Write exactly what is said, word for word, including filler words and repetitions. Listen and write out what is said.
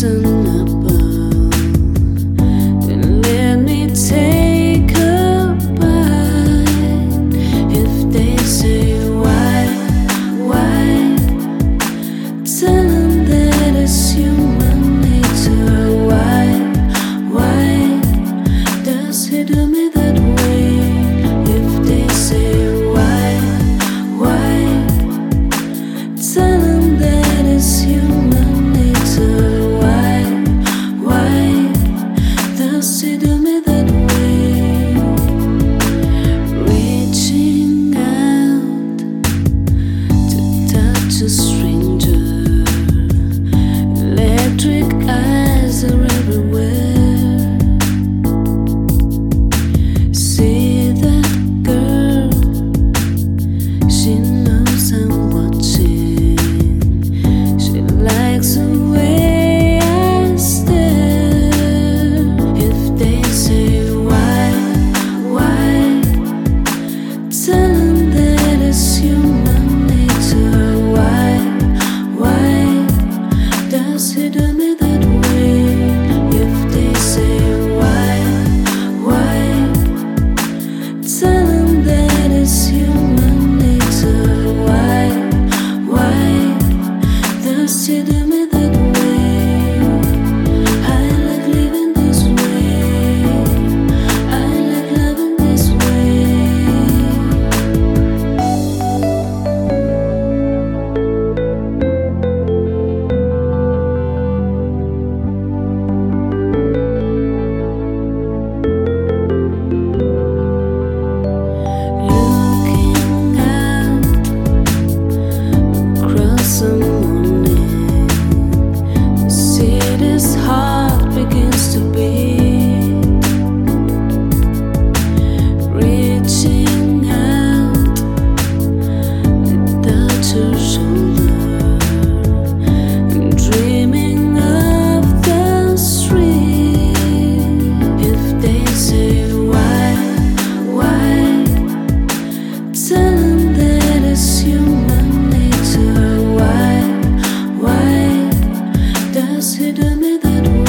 reasonable, then let me take a bite. If they say why, why, tell them that it's human nature. Why, why does he do me that way? If they say why, why, tell them that it's human nature. Why, why does he do me that way? Reaching out to touch a stranger, electric eyes are everywhere. See that girl, she knows I'm watching. She likes the way I stare. If they say why, why, tell them that it's human nature. Why, why does he do me that way? If they say why, why, tell them that it's human nature. Why, why does he do me that way? I like living this way. I like loving this way. Looking out across the morning, the city's heart begins to beat. Reaching out, I touch her shoulder, and dreaming of the street. If they say why, why, tell them that it's human nature. Why, why does he do me that way?